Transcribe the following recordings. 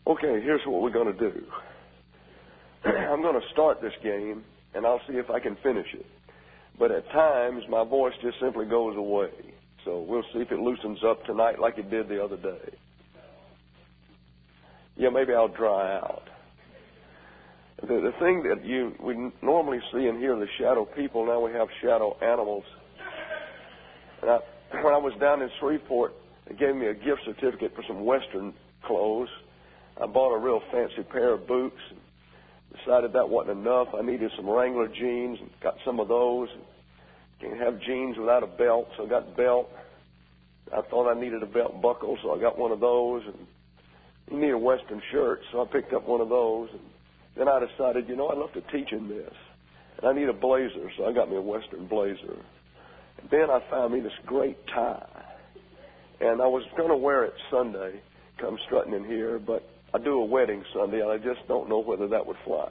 Okay, here's what we're going to do. I'm going to start this game, and I'll see if I can finish it. But at times, my voice just simply goes away. So we'll see if it loosens up tonight like it did the other day. Yeah, maybe I'll dry out. The thing that we normally see and hear, the shadow people, now we have shadow animals. And when I was down in Shreveport, they gave me a gift certificate for some Western clothes. I bought a real fancy pair of boots. Decided that wasn't enough. I needed some Wrangler jeans and got some of those. Can't have jeans without a belt, so I got a belt. I thought I needed a belt buckle, so I got one of those. And you need a Western shirt, so I picked up one of those. And then I decided, I'd love to teach in this. And I need a blazer, so I got me a Western blazer. And then I found me this great tie. And I was going to wear it Sunday, come strutting in here, but I do a wedding Sunday, and I just don't know whether that would fly.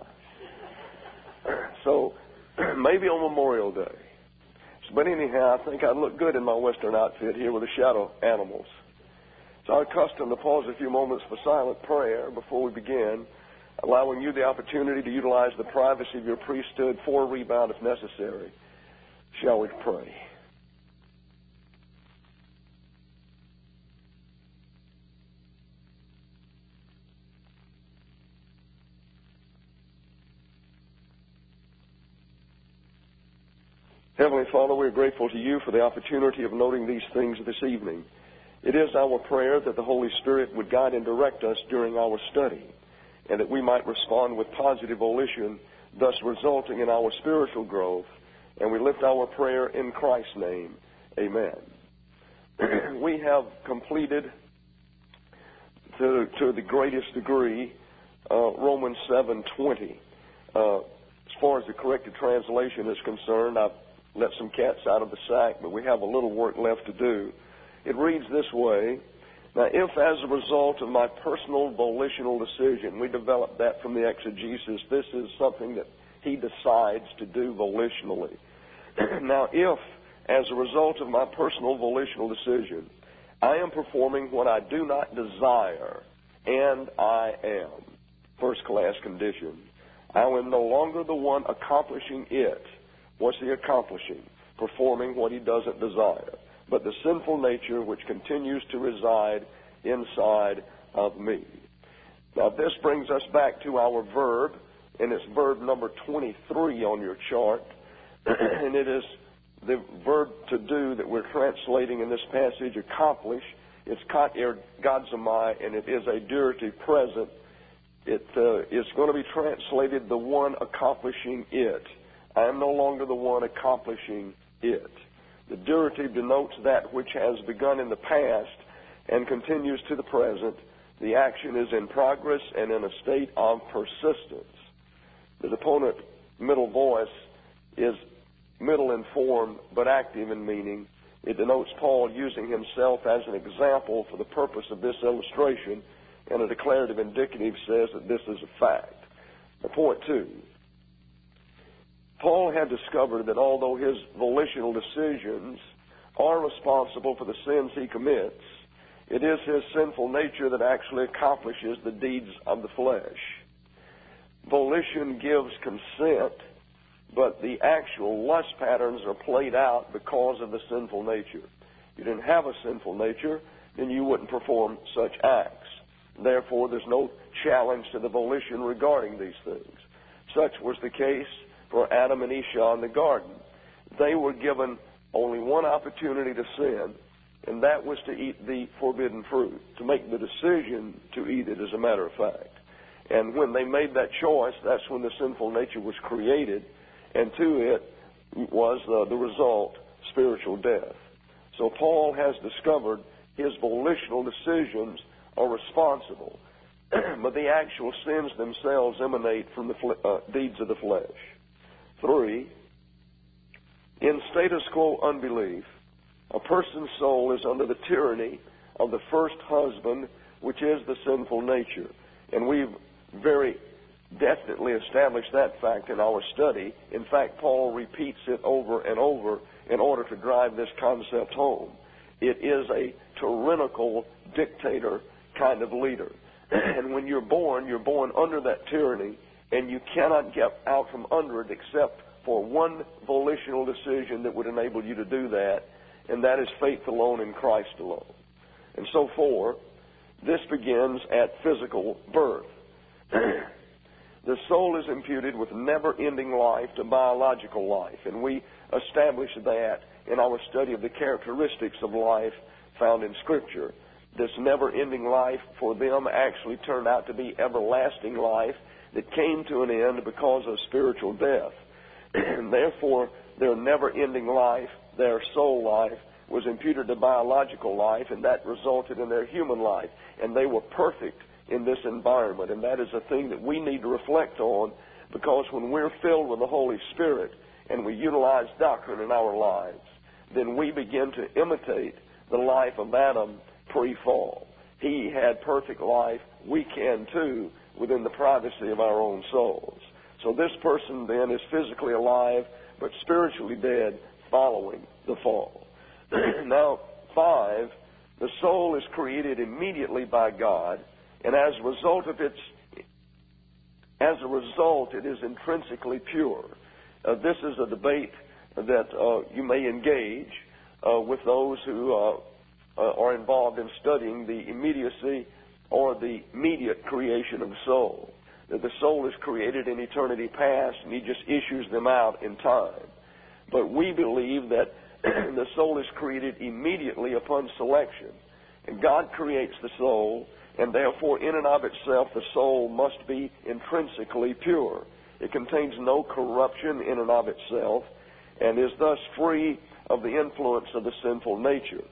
So maybe on Memorial Day. But anyhow, I think I'd look good in my Western outfit here with the shadow animals. So I'm accustomed to pause a few moments for silent prayer before we begin, allowing you the opportunity to utilize the privacy of your priesthood for a rebound if necessary. Shall we pray? Heavenly Father, we are grateful to you for the opportunity of noting these things this evening. It is our prayer that the Holy Spirit would guide and direct us during our study, and that we might respond with positive volition, thus resulting in our spiritual growth. And we lift our prayer in Christ's name. Amen. We have completed, to the greatest degree, Romans 7:20. As far as the corrected translation is concerned, I've let some cats out of the sack, but we have a little work left to do. It reads this way: Now, if as a result of my personal volitional decision, we develop that from the exegesis, this is something that he decides to do volitionally. Now, if as a result of my personal volitional decision, I am performing what I do not desire, and I am, first-class condition, I am no longer the one accomplishing it. What's he accomplishing? Performing what he doesn't desire. But the sinful nature which continues to reside inside of me. Now this brings us back to our verb, and it's verb number 23 on your chart. And it is the verb to do that we're translating in this passage, accomplish. It's kat ergadzomai, and it is a durative present. It is going to be translated the one accomplishing it. I am no longer the one accomplishing it. The durative denotes that which has begun in the past and continues to the present. The action is in progress and in a state of persistence. The deponent middle voice is middle in form but active in meaning. It denotes Paul using himself as an example for the purpose of this illustration, and a declarative indicative says that this is a fact. Now, point two. Paul had discovered that although his volitional decisions are responsible for the sins he commits, it is his sinful nature that actually accomplishes the deeds of the flesh. Volition gives consent, but the actual lust patterns are played out because of the sinful nature. If you didn't have a sinful nature, then you wouldn't perform such acts. Therefore, there's no challenge to the volition regarding these things. Such was the case for Adam and Esau in the garden. They were given only one opportunity to sin, and that was to eat the forbidden fruit, to make the decision to eat it, as a matter of fact. And when they made that choice, that's when the sinful nature was created, and to it was the result, spiritual death. So Paul has discovered his volitional decisions are responsible, but the actual sins themselves emanate from the deeds of the flesh. 3, in status quo unbelief, a person's soul is under the tyranny of the first husband, which is the sinful nature. And we've very definitely established that fact in our study. In fact, Paul repeats it over and over in order to drive this concept home. It is a tyrannical dictator kind of leader. And when you're born under that tyranny, and you cannot get out from under it except for one volitional decision that would enable you to do that, and that is faith alone in Christ alone. And so forth, this begins at physical birth. The soul is imputed with never-ending life to biological life, and we established that in our study of the characteristics of life found in Scripture. This never-ending life for them actually turned out to be everlasting life that came to an end because of spiritual death. And therefore, their never-ending life, their soul life, was imputed to biological life, and that resulted in their human life. And they were perfect in this environment, and that is a thing that we need to reflect on, because when we're filled with the Holy Spirit and we utilize doctrine in our lives, then we begin to imitate the life of Adam pre-fall. He had perfect life. We can too, within the privacy of our own souls. So this person then is physically alive but spiritually dead following the fall. Now, 5, the soul is created immediately by God, and as a result, it is intrinsically pure. This is a debate that you may engage with those who are involved in studying the immediacy or the immediate creation of the soul. That the soul is created in eternity past, and He just issues them out in time. But we believe that the soul is created immediately upon selection. And God creates the soul, and therefore in and of itself the soul must be intrinsically pure. It contains no corruption in and of itself, and is thus free of the influence of the sinful nature.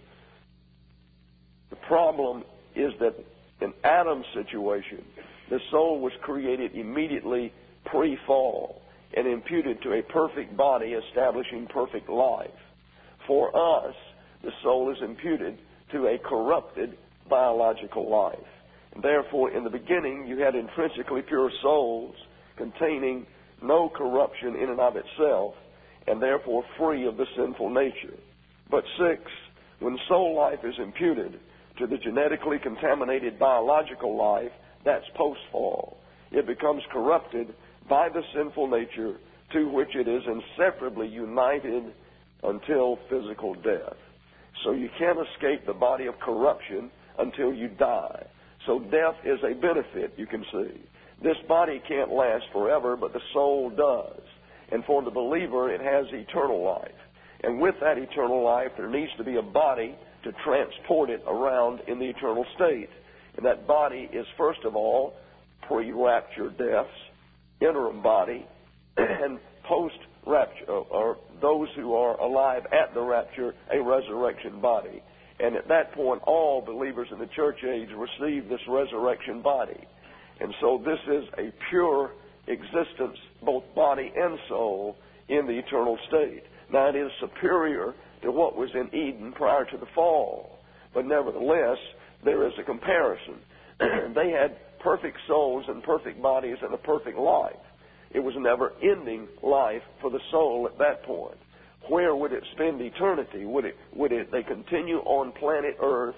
The problem is that in Adam's situation, the soul was created immediately pre-fall and imputed to a perfect body establishing perfect life. For us, the soul is imputed to a corrupted biological life. And therefore, in the beginning, you had intrinsically pure souls containing no corruption in and of itself, and therefore free of the sinful nature. But 6, when soul life is imputed to the genetically contaminated biological life, that's post-fall. It becomes corrupted by the sinful nature to which it is inseparably united until physical death. So you can't escape the body of corruption until you die. So death is a benefit, you can see. This body can't last forever, but the soul does. And for the believer, it has eternal life. And with that eternal life, there needs to be a body to transport it around in the eternal state. And that body is, first of all, pre-rapture deaths, interim body, and post-rapture, or those who are alive at the rapture, a resurrection body. And at that point, all believers in the church age receive this resurrection body. And so this is a pure existence, both body and soul, in the eternal state. Now, it is superior to what was in Eden prior to the fall. But nevertheless, there is a comparison. They had perfect souls and perfect bodies and a perfect life. It was never-ending life for the soul at that point. Where would it spend eternity? Would they continue on planet Earth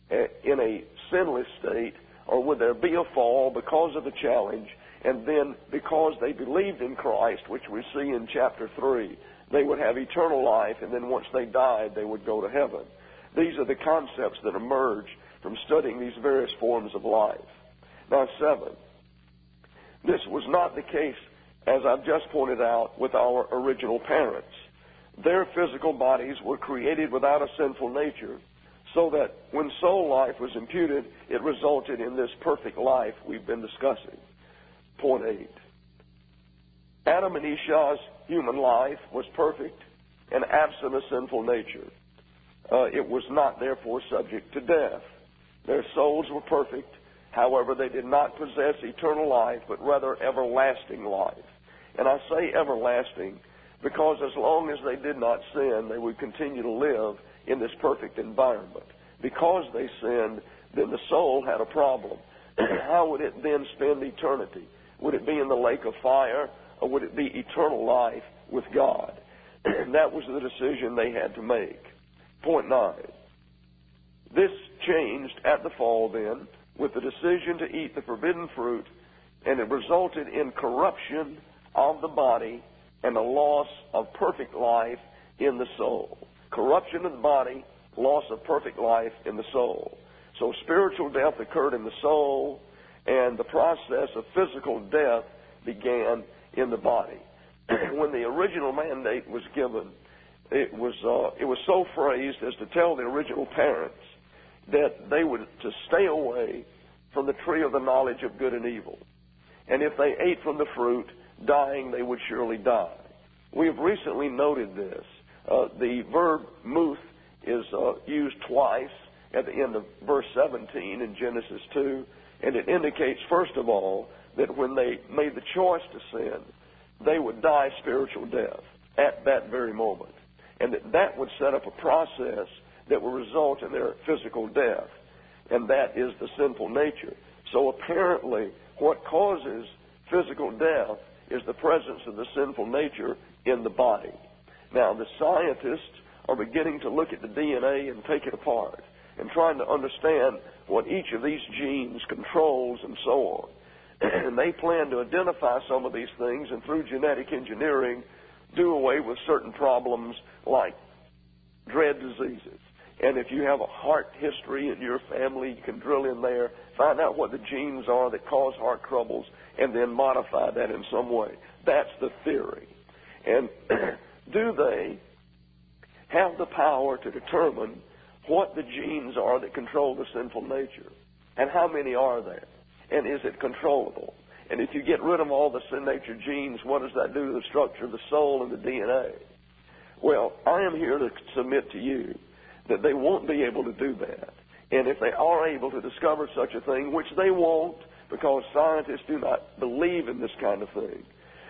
in a sinless state, or would there be a fall because of the challenge, and then because they believed in Christ, which we see in chapter 3, they would have eternal life, and then once they died, they would go to heaven? These are the concepts that emerge from studying these various forms of life. Now, 7. This was not the case, as I've just pointed out, with our original parents. Their physical bodies were created without a sinful nature, so that when soul life was imputed, it resulted in this perfect life we've been discussing. Point 8. Adam and Ishah's human life was perfect and absent of sinful nature. It was not, therefore, subject to death. Their souls were perfect. However, they did not possess eternal life, but rather everlasting life. And I say everlasting because as long as they did not sin, they would continue to live in this perfect environment. Because they sinned, then the soul had a problem. How would it then spend eternity? Would it be in the lake of fire, or would it be eternal life with God? That was the decision they had to make. Point 9. This changed at the fall then with the decision to eat the forbidden fruit, and it resulted in corruption of the body and a loss of perfect life in the soul. Corruption of the body, loss of perfect life in the soul. So spiritual death occurred in the soul, and the process of physical death began in the body. When the original mandate was given, it was so phrased as to tell the original parents that they were to stay away from the tree of the knowledge of good and evil. And if they ate from the fruit, dying, they would surely die. We have recently noted this. The verb muth is used twice at the end of verse 17 in Genesis 2, and it indicates, first of all, that when they made the choice to sin, they would die spiritual death at that very moment, and that would set up a process that will result in their physical death, and that is the sinful nature. So apparently, what causes physical death is the presence of the sinful nature in the body. Now, the scientists are beginning to look at the DNA and take it apart and trying to understand what each of these genes controls and so on. And they plan to identify some of these things and through genetic engineering do away with certain problems like dread diseases. And if you have a heart history in your family, you can drill in there, find out what the genes are that cause heart troubles, and then modify that in some way. That's the theory. And do they have the power to determine what the genes are that control the sinful nature? And how many are there? And is it controllable? And if you get rid of all the sin nature genes, what does that do to the structure of the soul and the DNA? Well, I am here to submit to you that they won't be able to do that. And if they are able to discover such a thing, which they won't, because scientists do not believe in this kind of thing,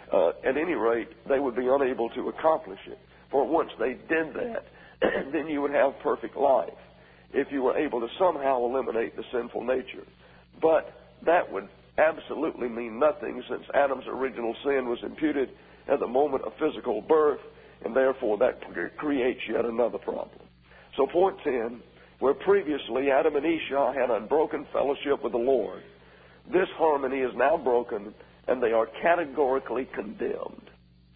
at any rate, they would be unable to accomplish it. For once they did that, then you would have perfect life, if you were able to somehow eliminate the sinful nature. But that would absolutely mean nothing, since Adam's original sin was imputed at the moment of physical birth, and therefore that creates yet another problem. So point 10, where previously Adam and Esau had unbroken fellowship with the Lord, this harmony is now broken, and they are categorically condemned.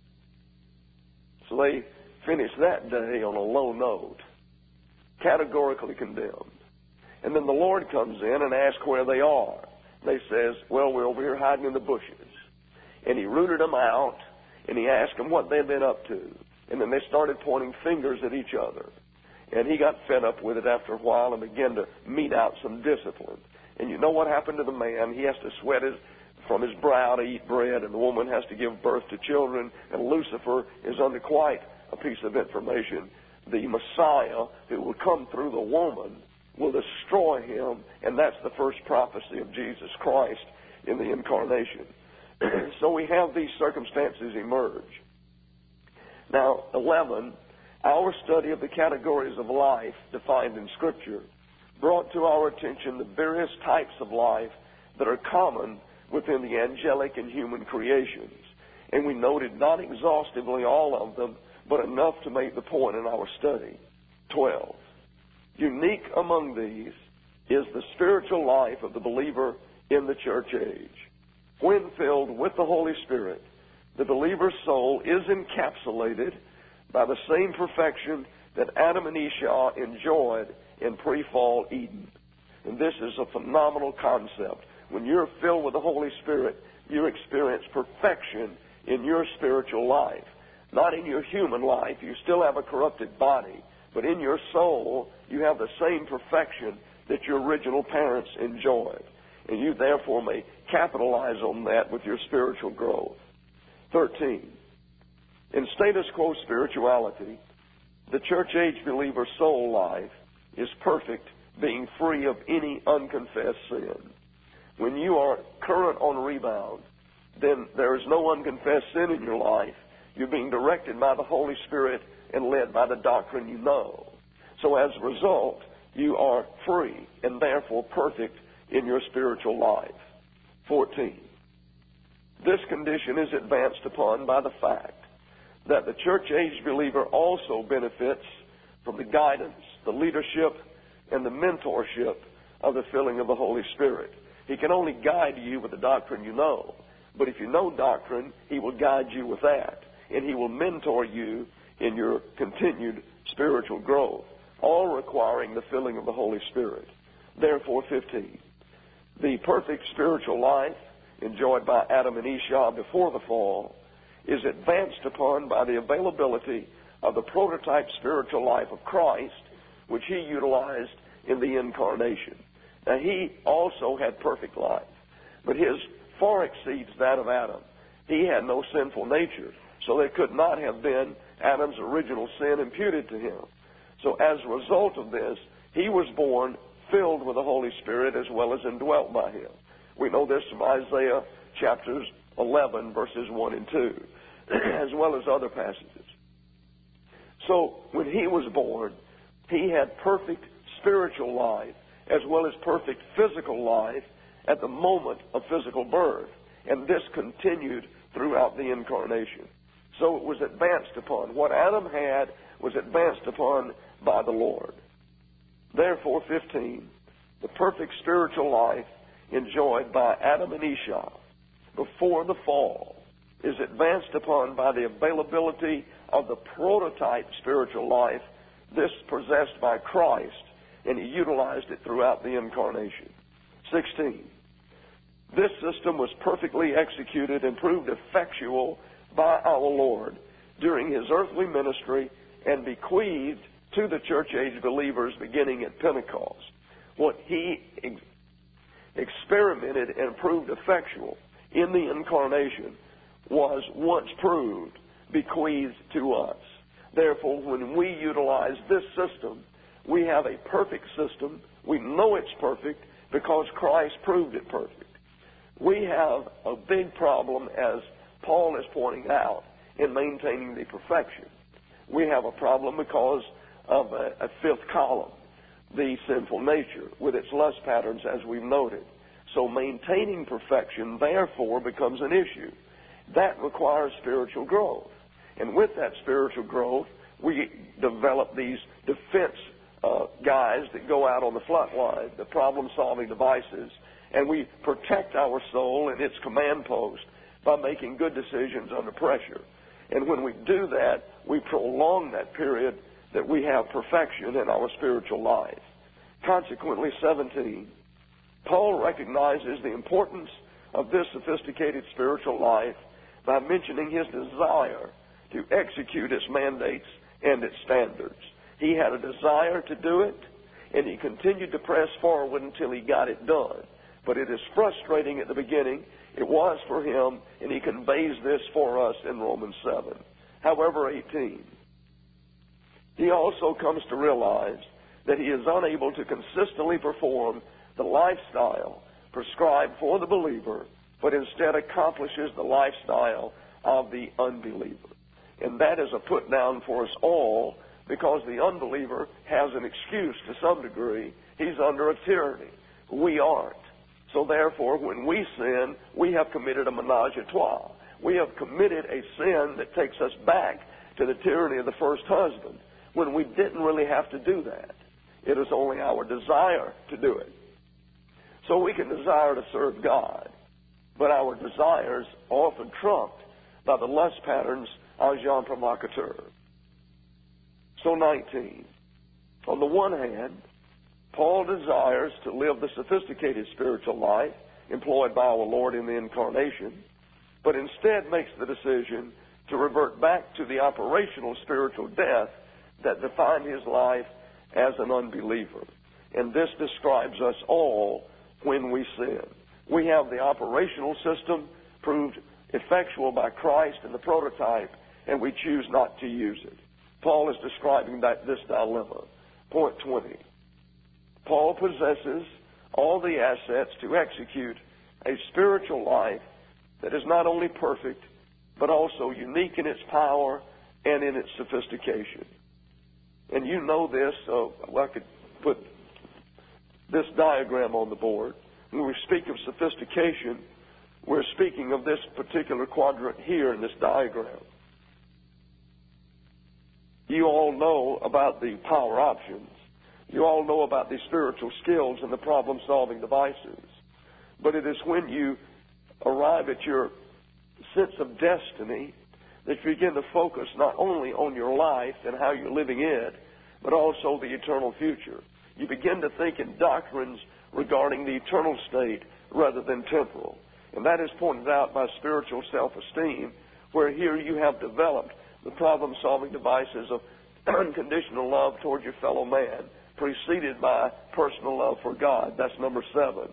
So they finished that day on a low note, categorically condemned. And then the Lord comes in and asks where they are. They says, well, we're over here hiding in the bushes. And he rooted them out, and he asked them what they'd been up to. And then they started pointing fingers at each other. And he got fed up with it after a while and began to mete out some discipline. And you know what happened to the man? He has to sweat from his brow to eat bread, and the woman has to give birth to children, and Lucifer is under quite a piece of information. The Messiah who will come through the woman will destroy him, and that's the first prophecy of Jesus Christ in the incarnation. So we have these circumstances emerge. Now, 11, our study of the categories of life defined in Scripture brought to our attention the various types of life that are common within the angelic and human creations. And we noted not exhaustively all of them, but enough to make the point in our study. 12. Unique among these is the spiritual life of the believer in the church age. When filled with the Holy Spirit, the believer's soul is encapsulated by the same perfection that Adam and Esau enjoyed in pre-fall Eden. And this is a phenomenal concept. When you're filled with the Holy Spirit, you experience perfection in your spiritual life. Not in your human life. You still have a corrupted body. But in your soul, you have the same perfection that your original parents enjoyed. And you therefore may capitalize on that with your spiritual growth. 13. In status quo spirituality, the church age believer's soul life is perfect, being free of any unconfessed sin. When you are current on rebound, then there is no unconfessed sin in your life. You're being directed by the Holy Spirit and led by the doctrine you know. So as a result, you are free and therefore perfect in your spiritual life. 14. This condition is advanced upon by the fact that the church-age believer also benefits from the guidance, the leadership, and the mentorship of the filling of the Holy Spirit. He can only guide you with the doctrine you know. But if you know doctrine, He will guide you with that. And He will mentor you in your continued spiritual growth, all requiring the filling of the Holy Spirit. Therefore, 15. The perfect spiritual life enjoyed by Adam and Eve before the fall is advanced upon by the availability of the prototype spiritual life of Christ, which He utilized in the incarnation. Now, He also had perfect life, but His far exceeds that of Adam. He had no sinful nature, so there could not have been Adam's original sin imputed to him. So as a result of this, he was born filled with the Holy Spirit as well as indwelt by Him. We know this from Isaiah chapters 11, verses 1 and 2, as well as other passages. So when he was born, he had perfect spiritual life as well as perfect physical life at the moment of physical birth. And this continued throughout the incarnation. So it was advanced upon. What Adam had was advanced upon by the Lord. Therefore, 15, the perfect spiritual life enjoyed by Adam and Eve before the fall is advanced upon by the availability of the prototype spiritual life, this possessed by Christ, and He utilized it throughout the incarnation. 16. This system was perfectly executed and proved effectual by our Lord during His earthly ministry and bequeathed to the church-age believers beginning at Pentecost. What He experimented and proved effectual in the incarnation was once proved, bequeathed to us. Therefore, when we utilize this system, we have a perfect system. We know it's perfect because Christ proved it perfect. We have a big problem, as Paul is pointing out, in maintaining the perfection. We have a problem because of a fifth column, the sinful nature, with its lust patterns, as we've noted. So maintaining perfection, therefore, becomes an issue. That requires spiritual growth. And with that spiritual growth, we develop these defense guys that go out on the front line, the problem-solving devices, and we protect our soul and its command post by making good decisions under pressure. And when we do that, we prolong that period that we have perfection in our spiritual life. Consequently, 17, Paul recognizes the importance of this sophisticated spiritual life by mentioning his desire to execute its mandates and its standards. He had a desire to do it, and he continued to press forward until he got it done. But it is frustrating at the beginning. It was for him, and he conveys this for us in Romans 7. However, 18, he also comes to realize that he is unable to consistently perform the lifestyle prescribed for the believer, but instead accomplishes the lifestyle of the unbeliever. And that is a put down for us all, because the unbeliever has an excuse to some degree. He's under a tyranny. We aren't. So therefore, when we sin, we have committed a menage a trois. We have committed a sin that takes us back to the tyranny of the first husband, when we didn't really have to do that. It is only our desire to do it. So we can desire to serve God, but our desires are often trumped by the lust patterns agent provocateur. So 19. On the one hand, Paul desires to live the sophisticated spiritual life employed by our Lord in the incarnation, but instead makes the decision to revert back to the operational spiritual death that defined his life as an unbeliever. And this describes us all when we sin. We have the operational system proved effectual by Christ in the prototype, and we choose not to use it. Paul is describing this dilemma. Point 20. Paul possesses all the assets to execute a spiritual life that is not only perfect, but also unique in its power and in its sophistication. And you know this, so I could put this diagram on the board. When we speak of sophistication, we're speaking of this particular quadrant here in this diagram. You all know about the power options. You all know about these spiritual skills and the problem-solving devices. But it is when you arrive at your sense of destiny that you begin to focus not only on your life and how you're living it, but also the eternal future. You begin to think in doctrines regarding the eternal state rather than temporal. And that is pointed out by spiritual self-esteem, where here you have developed the problem-solving devices of unconditional love toward your fellow man, preceded by personal love for God. That's number 7.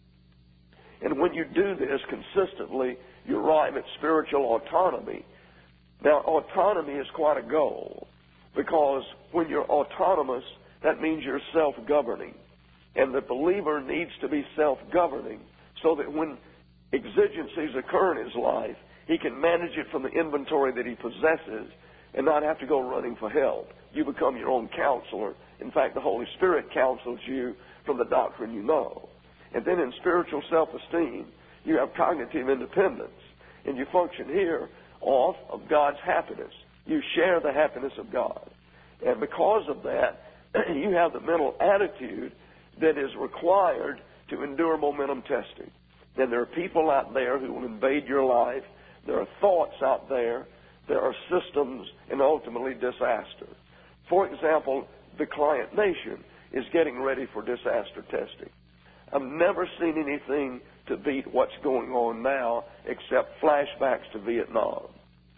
And when you do this consistently, you arrive at spiritual autonomy. Now, autonomy is quite a goal, because when you're autonomous, that means you're self-governing. And the believer needs to be self-governing so that when exigencies occur in his life, he can manage it from the inventory that he possesses and not have to go running for help. You become your own counselor. In fact, the Holy Spirit counsels you from the doctrine you know. And then in spiritual self-esteem, you have cognitive independence. And you function here off of God's happiness. You share the happiness of God. And because of that, you have the mental attitude that is required to endure momentum testing. And there are people out there who will invade your life. There are thoughts out there. There are systems and ultimately disaster. For example, the client nation is getting ready for disaster testing. I've never seen anything to beat what's going on now except flashbacks to Vietnam.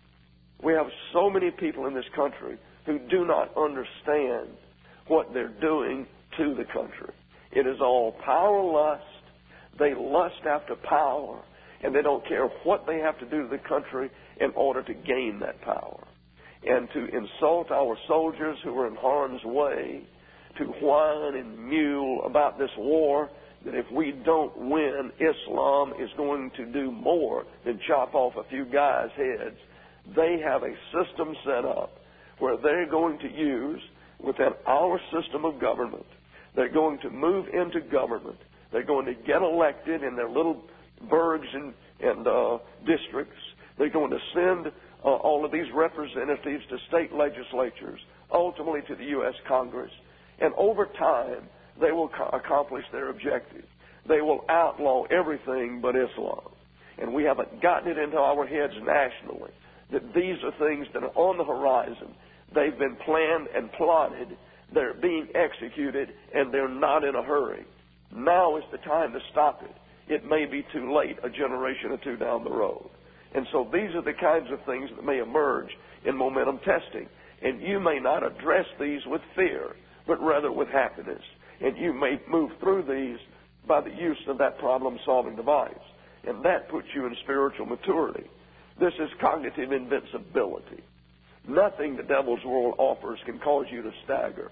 We have so many people in this country who do not understand what they're doing to the country. It is all power lust. They lust after power, and they don't care what they have to do to the country in order to gain that power. And to insult our soldiers who are in harm's way, to whine and mew about this war, that if we don't win, Islam is going to do more than chop off a few guys' heads. They have a system set up where they're going to use, within our system of government, they're going to move into government. They're going to get elected in their little burgs and districts. They're going to send all of these representatives to state legislatures, ultimately to the U.S. Congress. And over time, they will accomplish their objective. They will outlaw everything but Islam. And we haven't gotten it into our heads nationally that these are things that are on the horizon. They've been planned and plotted. They're being executed, and they're not in a hurry. Now is the time to stop it. It may be too late, a generation or two down the road. And so these are the kinds of things that may emerge in momentum testing. And you may not address these with fear, but rather with happiness. And you may move through these by the use of that problem-solving device. And that puts you in spiritual maturity. This is cognitive invincibility. Nothing the devil's world offers can cause you to stagger.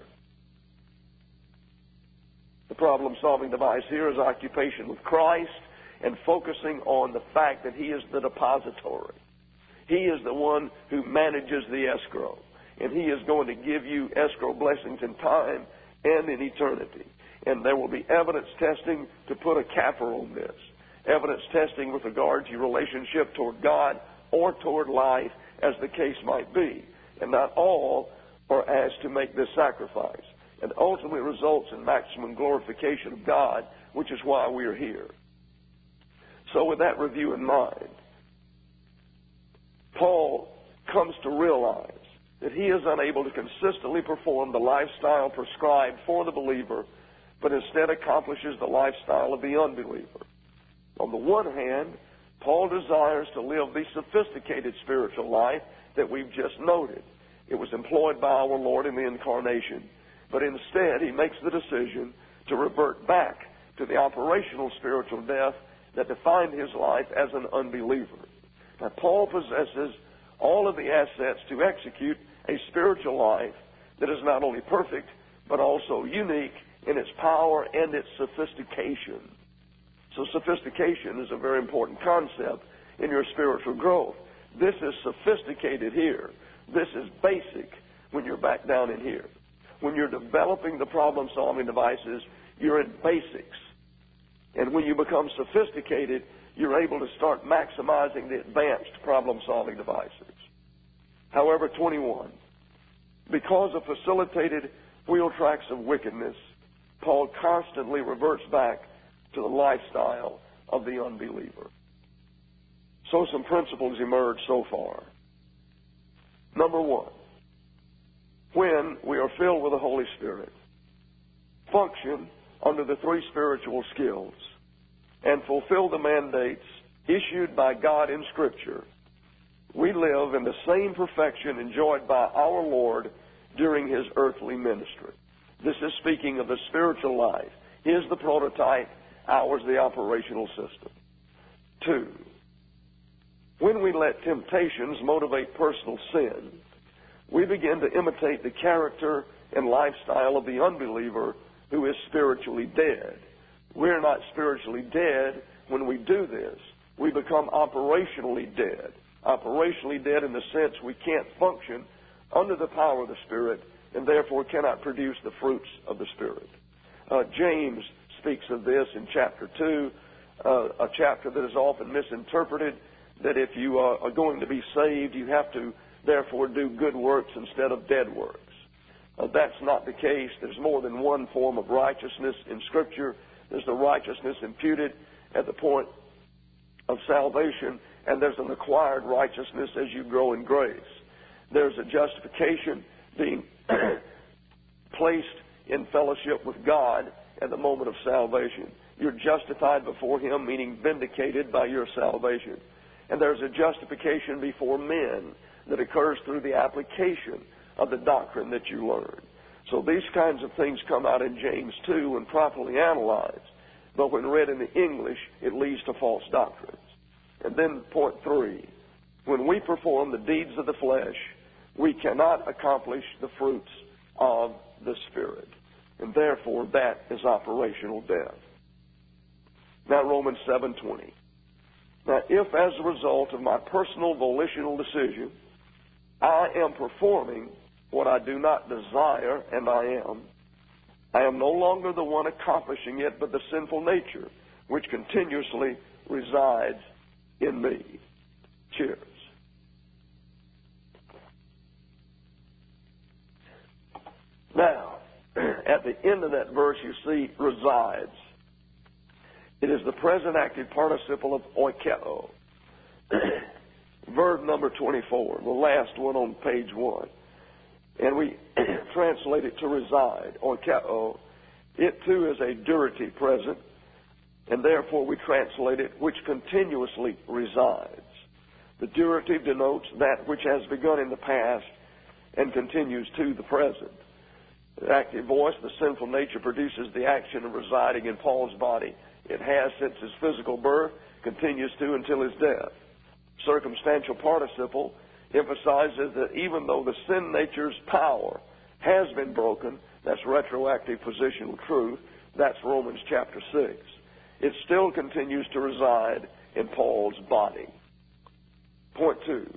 The problem-solving device here is occupation with Christ and focusing on the fact that He is the depository. He is the one who manages the escrow. And He is going to give you escrow blessings in time and in eternity. And there will be evidence testing to put a capper on this. Evidence testing with regard to your relationship toward God or toward life, as the case might be. And not all are asked to make this sacrifice. And ultimately results in maximum glorification of God, which is why we are here. So with that review in mind, Paul comes to realize that he is unable to consistently perform the lifestyle prescribed for the believer, but instead accomplishes the lifestyle of the unbeliever. On the one hand, Paul desires to live the sophisticated spiritual life that we've just noted. It was employed by our Lord in the incarnation. But instead, he makes the decision to revert back to the operational spiritual death that defined his life as an unbeliever. Now, Paul possesses all of the assets to execute a spiritual life that is not only perfect, but also unique in its power and its sophistication. So sophistication is a very important concept in your spiritual growth. This is sophisticated here. This is basic when you're back down in here. When you're developing the problem-solving devices, you're in basics. And when you become sophisticated, you're able to start maximizing the advanced problem-solving devices. However, 21, because of facilitated wheel tracks of wickedness Paul constantly reverts back to the lifestyle of the unbeliever. So some principles emerge so far. Number one, when we are filled with the Holy Spirit, function under the three spiritual skills and fulfill the mandates issued by God in Scripture, we live in the same perfection enjoyed by our Lord during His earthly ministry. This is speaking of the spiritual life. His the prototype, ours the operational system. Two, when we let temptations motivate personal sin, we begin to imitate the character and lifestyle of the unbeliever who is spiritually dead. We're not spiritually dead when we do this. We become operationally dead. Operationally dead in the sense we can't function under the power of the Spirit and therefore cannot produce the fruits of the Spirit. James speaks of this in chapter 2, a chapter that is often misinterpreted, that if you are going to be saved, you have to therefore do good works instead of dead works. That's not the case. There's more than one form of righteousness in Scripture. There's the righteousness imputed at the point of salvation, and there's an acquired righteousness as you grow in grace. There's a justification, being placed in fellowship with God at the moment of salvation. You're justified before Him, meaning vindicated by your salvation. And there's a justification before men that occurs through the application of the doctrine that you learn. So these kinds of things come out in James 2 when properly analyzed. But when read in the English, it leads to false doctrines. And then point 3, when we perform the deeds of the flesh, we cannot accomplish the fruits of the Spirit. And therefore, that is operational death. Now, Romans 7:20. Now, if as a result of my personal volitional decision, I am performing what I do not desire, and I am no longer the one accomplishing it, but the sinful nature, which continuously resides in me. Cheers. Now, at the end of that verse, you see resides. It is the present active participle of oikeo. Verb number 24, the last one on page 1. And we translate it to reside, oikeo. It too is a durative present, and therefore we translate it which continuously resides. The durative denotes that which has begun in the past and continues to the present. The active voice, the sinful nature, produces the action of residing in Paul's body. It has since his physical birth, continues to until his death. Circumstantial participle emphasizes that even though the sin nature's power has been broken, that's retroactive positional truth, that's Romans chapter 6, it still continues to reside in Paul's body. Point 2.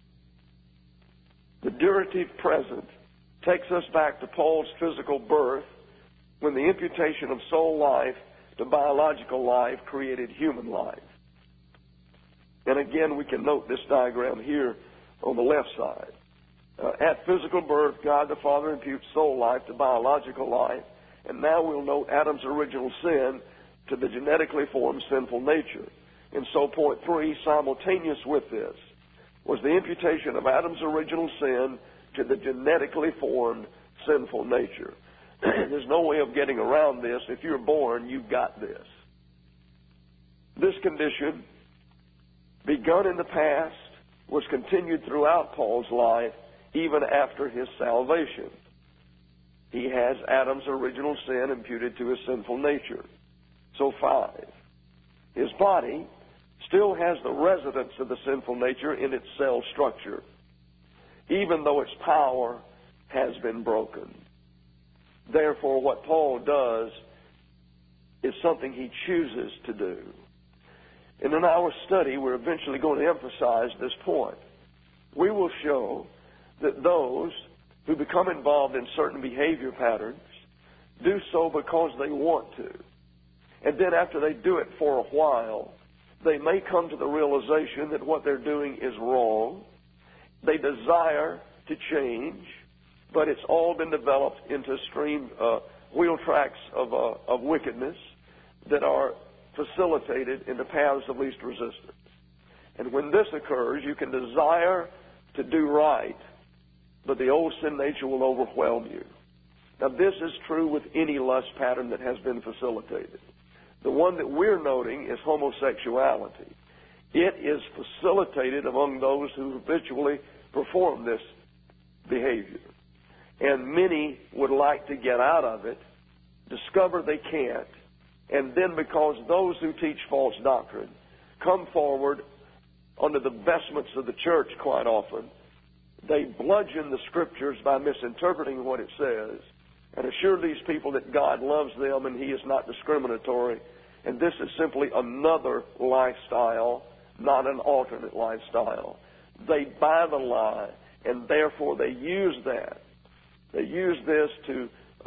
The durative present takes us back to Paul's physical birth when the imputation of soul life to biological life created human life. And again, we can note this diagram here on the left side. At physical birth, God the Father imputes soul life to biological life, and now we'll note Adam's original sin to the genetically formed sinful nature. And so point 3, simultaneous with this, was the imputation of Adam's original sin to the genetically formed sinful nature. There's no way of getting around this. If you're born, you've got this. This condition, begun in the past, was continued throughout Paul's life, even after his salvation. He has Adam's original sin imputed to his sinful nature. So 5, his body still has the residence of the sinful nature in its cell structure, even though its power has been broken. Therefore, what Paul does is something he chooses to do. And in our study, we're eventually going to emphasize this point. We will show that those who become involved in certain behavior patterns do so because they want to. And then after they do it for a while, they may come to the realization that what they're doing is wrong. They desire to change, but it's all been developed into a stream wheel tracks of wickedness that are facilitated in the paths of least resistance. And when this occurs, you can desire to do right, but the old sin nature will overwhelm you. Now, this is true with any lust pattern that has been facilitated. The one that we're noting is homosexuality. It is facilitated among those who habitually perform this behavior. And many would like to get out of it, discover they can't, and then because those who teach false doctrine come forward under the vestments of the church quite often, they bludgeon the Scriptures by misinterpreting what it says and assure these people that God loves them and He is not discriminatory, and this is simply another lifestyle, not an alternate lifestyle. They buy the lie, and therefore they use that. They use this to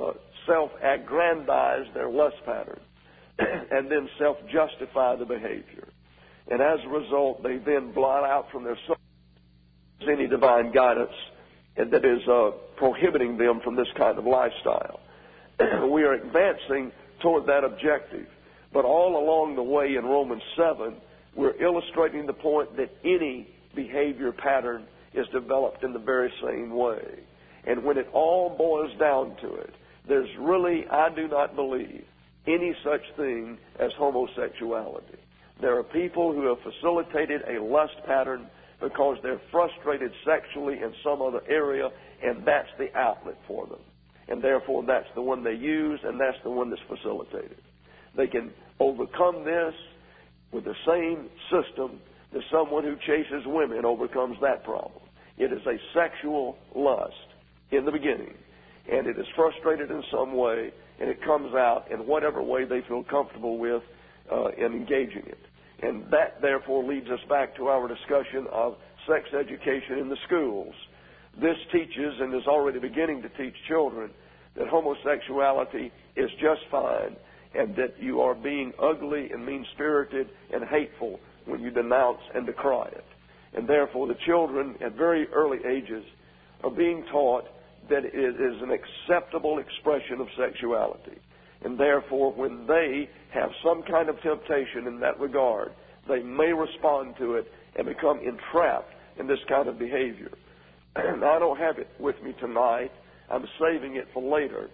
self-aggrandize their lust pattern and then self-justify the behavior. And as a result, they then blot out from their souls any divine guidance that is prohibiting them from this kind of lifestyle. We are advancing toward that objective. But all along the way in Romans 7, we're illustrating the point that any behavior pattern is developed in the very same way. And when it all boils down to it, there's really, I do not believe, any such thing as homosexuality. There are people who have facilitated a lust pattern because they're frustrated sexually in some other area, and that's the outlet for them. And therefore, that's the one they use, and that's the one that's facilitated. They can overcome this with the same system that someone who chases women overcomes that problem. It is a sexual lust in the beginning, and it is frustrated in some way, and it comes out in whatever way they feel comfortable with in engaging it. And that, therefore, leads us back to our discussion of sex education in the schools. This teaches, and is already beginning to teach children, that homosexuality is just fine, and that you are being ugly and mean-spirited and hateful when you denounce and decry it. And therefore, the children at very early ages are being taught that it is an acceptable expression of sexuality. And therefore, when they have some kind of temptation in that regard, they may respond to it and become entrapped in this kind of behavior. And I don't have it with me tonight. I'm saving it for later.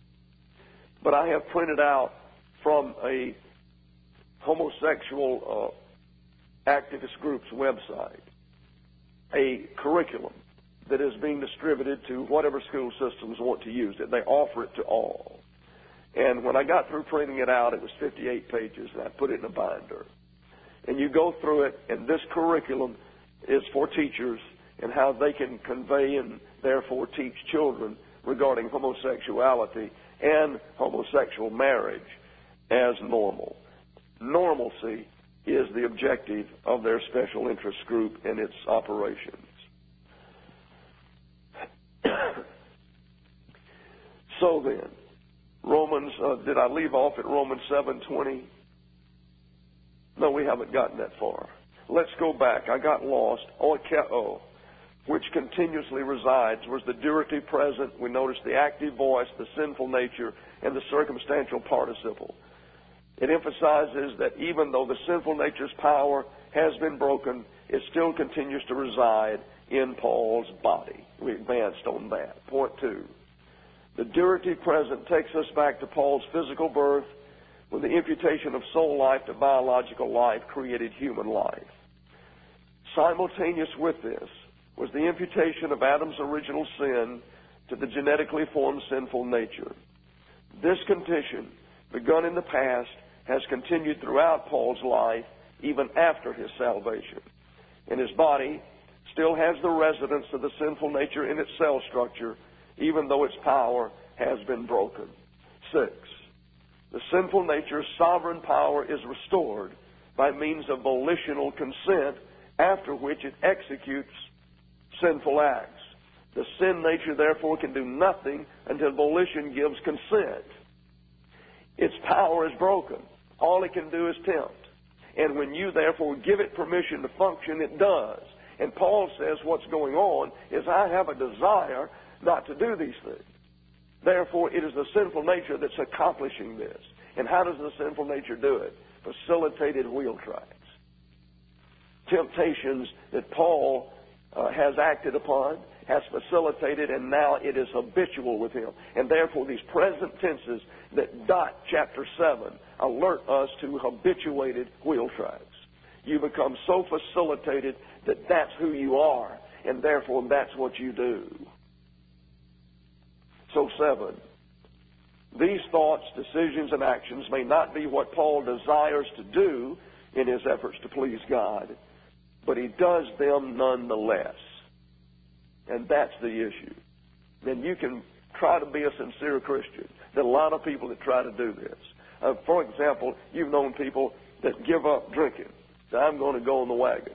But I have printed out from a homosexual activist group's website a curriculum that is being distributed to whatever school systems want to use it. They offer it to all. And when I got through printing it out, it was 58 pages, and I put it in a binder. And you go through it, and this curriculum is for teachers and how they can convey and therefore teach children regarding homosexuality and homosexual marriage as normal. Normalcy is the objective of their special interest group and its operations. So then, Romans, did I leave off at Romans 7:20? No, we haven't gotten that far. Let's go back. I got lost. Oikeo, which continuously resides, was the durative present. We noticed the active voice, the sinful nature, and the circumstantial participle. It emphasizes that even though the sinful nature's power has been broken, it still continues to reside in Paul's body. We advanced on that. Point 2. The durative present takes us back to Paul's physical birth, when the imputation of soul life to biological life created human life. Simultaneous with this was the imputation of Adam's original sin to the genetically formed sinful nature. This condition, begun in the past, has continued throughout Paul's life, even after his salvation. And his body still has the residence of the sinful nature in its cell structure, even though its power has been broken. 6. The sinful nature's sovereign power is restored by means of volitional consent, after which it executes sinful acts. The sin nature, therefore, can do nothing until volition gives consent. Its power is broken. All it can do is tempt. And when you, therefore, give it permission to function, it does. And Paul says what's going on is I have a desire not to do these things. Therefore, it is the sinful nature that's accomplishing this. And how does the sinful nature do it? Facilitated wheel tracks. Temptations that Paul has acted upon, has facilitated, and now it is habitual with him. And therefore, these present tenses that dot chapter 7 alert us to habituated wheel tracks. You become so facilitated that that's who you are, and therefore that's what you do. So 7. These thoughts, decisions, and actions may not be what Paul desires to do in his efforts to please God, but he does them nonetheless. And that's the issue. And you can try to be a sincere Christian. There are a lot of people that try to do this. For example, you've known people that give up drinking. Say, I'm going to go on the wagon.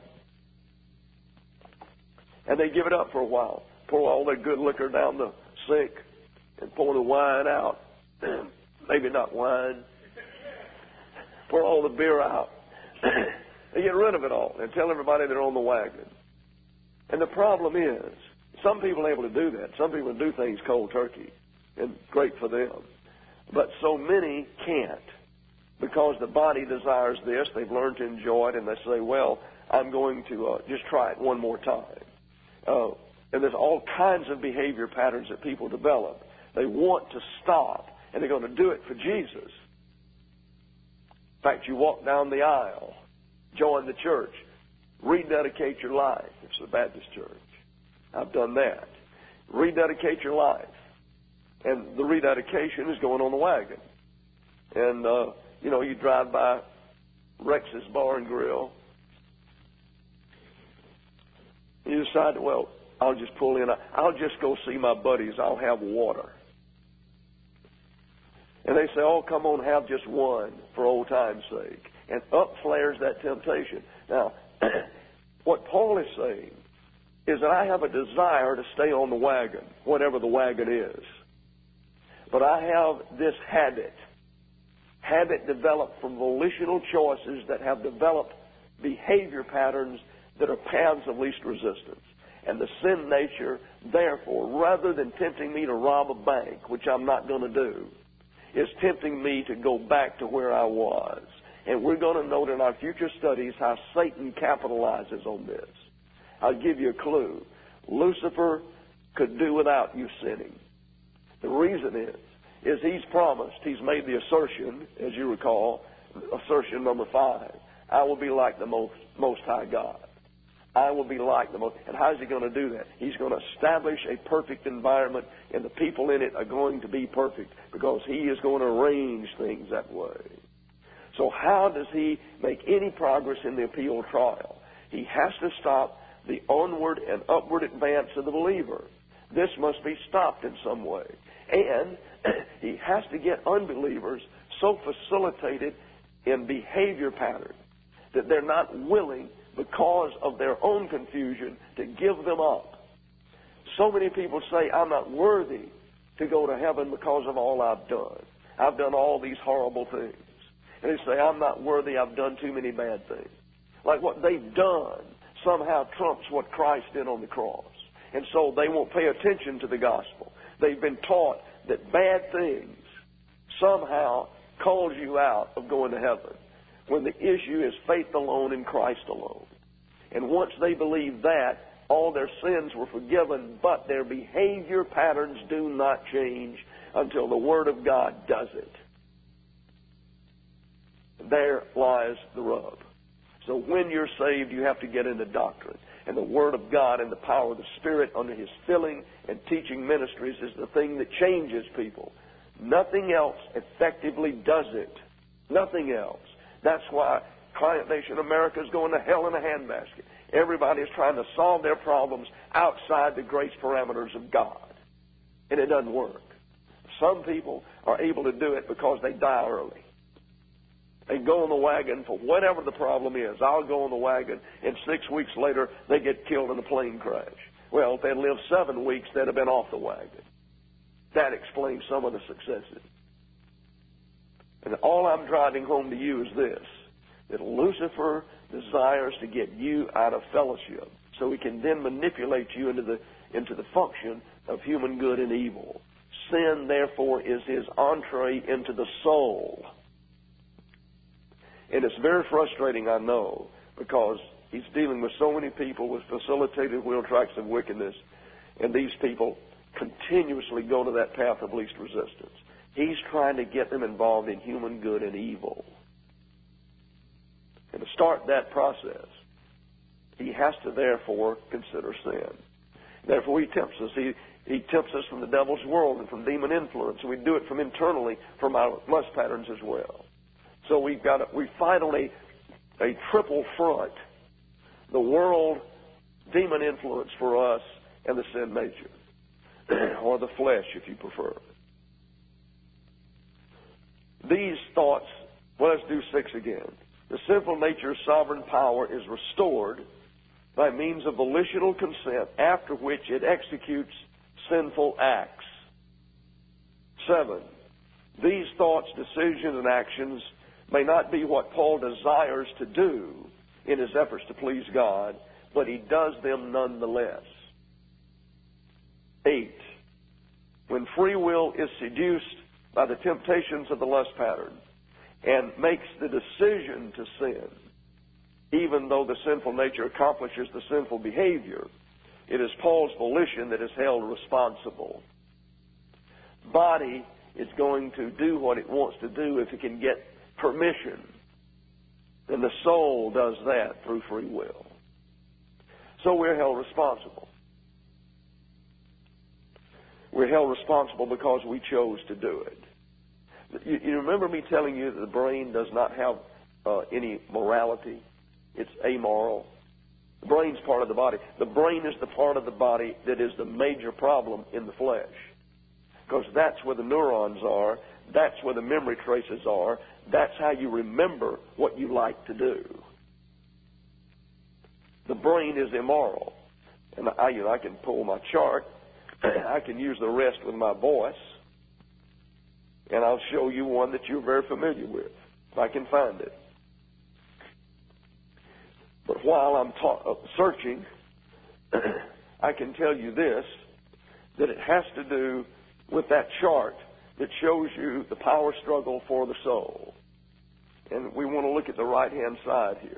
And they give it up for a while. Pour all their good liquor down the sink and pour the wine out. Maybe not wine. Pour all the beer out. They get rid of it all and tell everybody they're on the wagon. And the problem is, some people are able to do that. Some people do things cold turkey, and great for them. But so many can't, because the body desires this. They've learned to enjoy it, and they say, well, I'm going to just try it one more time. And there's all kinds of behavior patterns that people develop. They want to stop, and they're going to do it for Jesus. In fact, you walk down the aisle, join the church, rededicate your life. It's the Baptist church. I've done that. Rededicate your life. And the rededication is going on the wagon. And, you drive by Rex's Bar and Grill. You decide, well, I'll just pull in. I'll just go see my buddies. I'll have water. And they say, oh, come on, have just one for old time's sake. And up flares that temptation. Now, what Paul is saying is that I have a desire to stay on the wagon, whatever the wagon is. But I have this habit developed from volitional choices that have developed behavior patterns that are paths of least resistance. And the sin nature, therefore, rather than tempting me to rob a bank, which I'm not going to do, is tempting me to go back to where I was. And we're going to note in our future studies how Satan capitalizes on this. I'll give you a clue. Lucifer could do without you sinning. The reason is he's promised, he's made the assertion, as you recall, assertion number 5, I will be like the Most High God. I will be like the Most. And how is he going to do that? He's going to establish a perfect environment, and the people in it are going to be perfect because he is going to arrange things that way. So how does he make any progress in the appeal trial? He has to stop the onward and upward advance of the believer. This must be stopped in some way. And he has to get unbelievers so facilitated in behavior patterns that they're not willing, because of their own confusion, to give them up. So many people say, I'm not worthy to go to heaven because of all I've done. I've done all these horrible things. And they say, I'm not worthy, I've done too many bad things. Like what they've done somehow trumps what Christ did on the cross. And so they won't pay attention to the gospel. They've been taught that bad things somehow calls you out of going to heaven, when the issue is faith alone in Christ alone. And once they believe that, all their sins were forgiven, but their behavior patterns do not change until the Word of God does it. There lies the rub. So when you're saved, you have to get into doctrine. And the Word of God and the power of the Spirit under His filling and teaching ministries is the thing that changes people. Nothing else effectively does it. Nothing else. That's why Client Nation America is going to hell in a handbasket. Everybody is trying to solve their problems outside the grace parameters of God. And it doesn't work. Some people are able to do it because they die early. They go on the wagon for whatever the problem is. I'll go on the wagon, and 6 weeks later, they get killed in a plane crash. Well, if they'd lived 7 weeks, they'd have been off the wagon. That explains some of the successes. And all I'm driving home to you is this, that Lucifer desires to get you out of fellowship so he can then manipulate you into the function of human good and evil. sin, therefore, is his entree into the soul. And it's very frustrating, I know, because he's dealing with so many people with facilitated wheel tracks of wickedness, and these people continuously go to that path of least resistance. He's trying to get them involved in human good and evil. And to start that process, he has to therefore consider sin. Therefore, he tempts us. He tempts us from the devil's world and from demon influence. And we do it from internally, from our lust patterns as well. So we fight on a triple front: the world, demon influence for us, and the sin nature, or the flesh, if you prefer. These thoughts, well, let's do 6 again. The sinful nature's sovereign power is restored by means of volitional consent, after which it executes sinful acts. 7, these thoughts, decisions, and actions may not be what Paul desires to do in his efforts to please God, but he does them nonetheless. 8, when free will is seduced by the temptations of the lust pattern and makes the decision to sin, even though the sinful nature accomplishes the sinful behavior, it is Paul's volition that is held responsible. Body is going to do what it wants to do if it can get permission. And the soul does that through free will. So we're held responsible. We're held responsible because we chose to do it. You remember me telling you that the brain does not have any morality? It's amoral. The brain's part of the body. The brain is the part of the body that is the major problem in the flesh, because that's where the neurons are. That's where the memory traces are. That's how you remember what you like to do. The brain is immoral. And I can pull my chart. I can use the rest with my voice. And I'll show you one that you're very familiar with, if I can find it. But while I'm searching, I can tell you this, that it has to do with that chart that shows you the power struggle for the soul. And we want to look at the right-hand side here.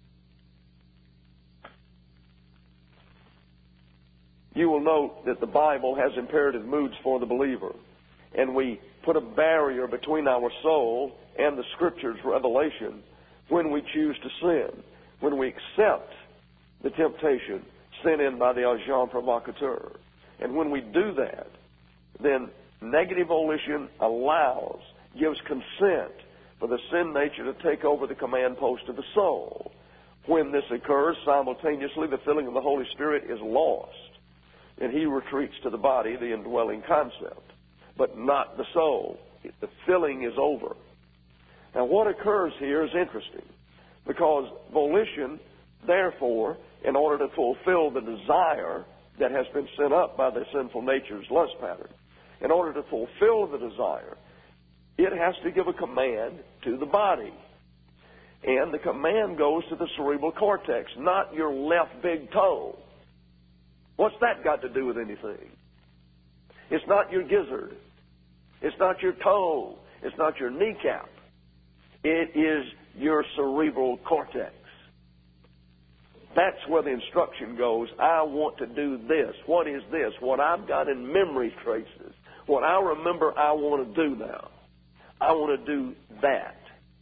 You will note that the Bible has imperative moods for the believer. And we put a barrier between our soul and the Scripture's revelation when we choose to sin. When we accept the temptation sent in by the agent provocateur. And when we do that, then negative volition gives consent for the sin nature to take over the command post of the soul. When this occurs, simultaneously the filling of the Holy Spirit is lost, and he retreats to the body, the indwelling concept, but not the soul. The filling is over. Now, what occurs here is interesting, because volition, therefore, in order to fulfill the desire that has been sent up by the sinful nature's lust pattern, in order to fulfill the desire, it has to give a command to the body. And the command goes to the cerebral cortex, not your left big toe. What's that got to do with anything? It's not your gizzard. It's not your toe. It's not your kneecap. It is your cerebral cortex. That's where the instruction goes. I want to do this. What is this? What I've got in memory traces. What I remember I want to do now. I want to do that.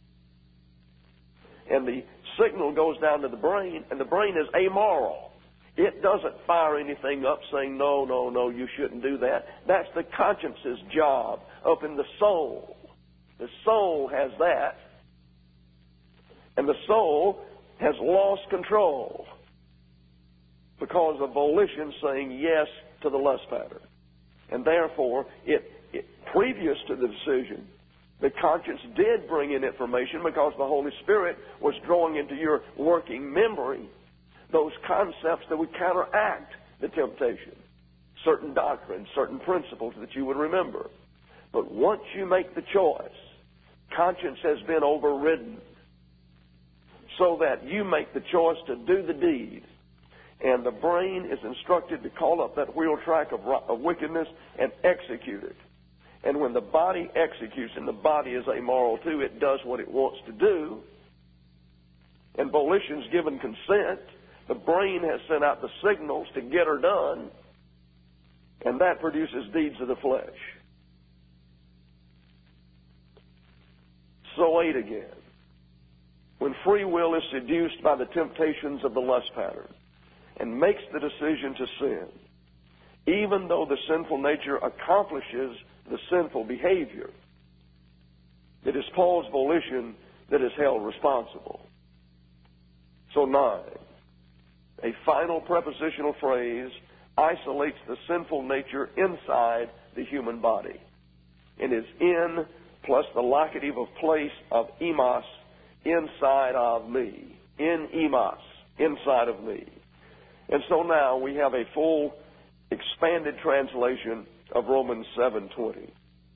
And the signal goes down to the brain, and the brain is amoral. It doesn't fire anything up saying, no, no, no, you shouldn't do that. That's the conscience's job up in the soul. The soul has that. And the soul has lost control because of volition saying yes to the lust pattern. And therefore, previous to the decision, the conscience did bring in information because the Holy Spirit was drawing into your working memory those concepts that would counteract the temptation, certain doctrines, certain principles that you would remember. But once you make the choice, conscience has been overridden so that you make the choice to do the deed. And the brain is instructed to call up that wheel track of wickedness and execute it. And when the body executes, and the body is amoral too, it does what it wants to do, and volition's given consent, the brain has sent out the signals to get her done, and that produces deeds of the flesh. So 8 again. When free will is seduced by the temptations of the lust pattern and makes the decision to sin, even though the sinful nature accomplishes the sinful behavior, it is Paul's volition that is held responsible. So 9, a final prepositional phrase isolates the sinful nature inside the human body. It is in plus the locative of place of emas, inside of me. In emas, inside of me. And so now we have a full expanded translation of Romans 7:20.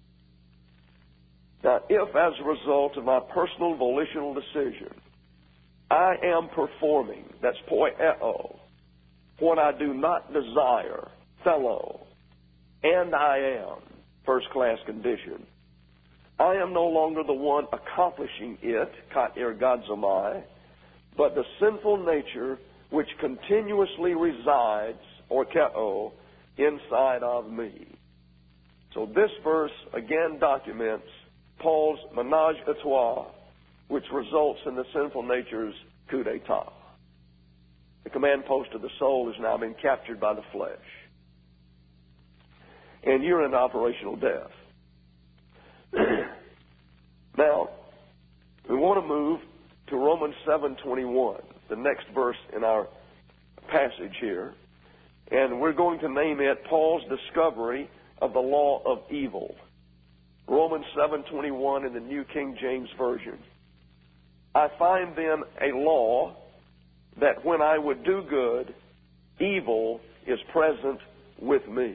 Now, if as a result of my personal volitional decision, I am performing, that's poieo, what I do not desire, fellow, and I am, first-class condition, I am no longer the one accomplishing it, kat ergadzomai, but the sinful nature which continuously resides, or keo, inside of me. So this verse again documents Paul's menage a trois, which results in the sinful nature's coup d'etat. The command post of the soul is now being captured by the flesh. And you're in operational death. Now, we want to move to Romans 7:21, the next verse in our passage here. And we're going to name it Paul's discovery of the law of evil. Romans 7:21 in the New King James Version. I find then a law that when I would do good, evil is present with me.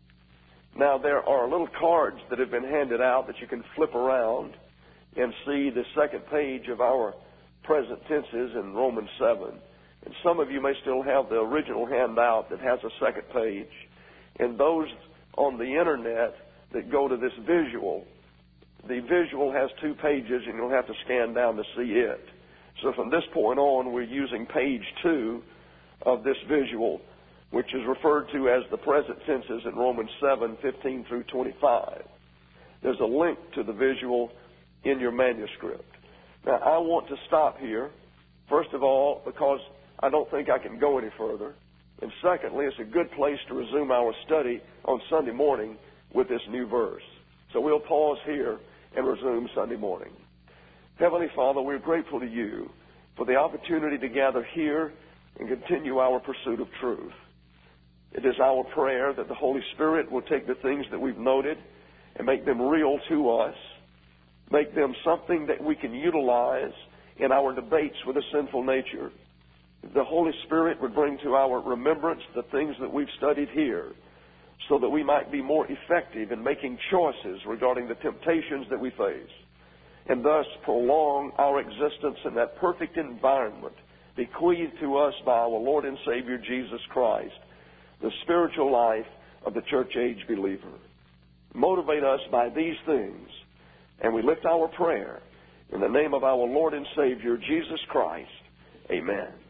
Now there are little cards that have been handed out that you can flip around and see the second page of our present tenses in Romans 7. And some of you may still have the original handout that has a second page. And those on the internet that go to this visual, the visual has 2 pages and you'll have to scan down to see it. So from this point on, we're using page 2 of this visual, which is referred to as the present tenses in Romans 7:15 through 25. There's a link to the visual in your manuscript. Now, I want to stop here, first of all, because I don't think I can go any further. And secondly, it's a good place to resume our study on Sunday morning with this new verse. So we'll pause here and resume Sunday morning. Heavenly Father, we're grateful to you for the opportunity to gather here and continue our pursuit of truth. It is our prayer that the Holy Spirit will take the things that we've noted and make them real to us, make them something that we can utilize in our debates with a sinful nature. The Holy Spirit would bring to our remembrance the things that we've studied here so that we might be more effective in making choices regarding the temptations that we face, and thus prolong our existence in that perfect environment bequeathed to us by our Lord and Savior Jesus Christ, the spiritual life of the church age believer. Motivate us by these things, and we lift our prayer in the name of our Lord and Savior Jesus Christ. Amen.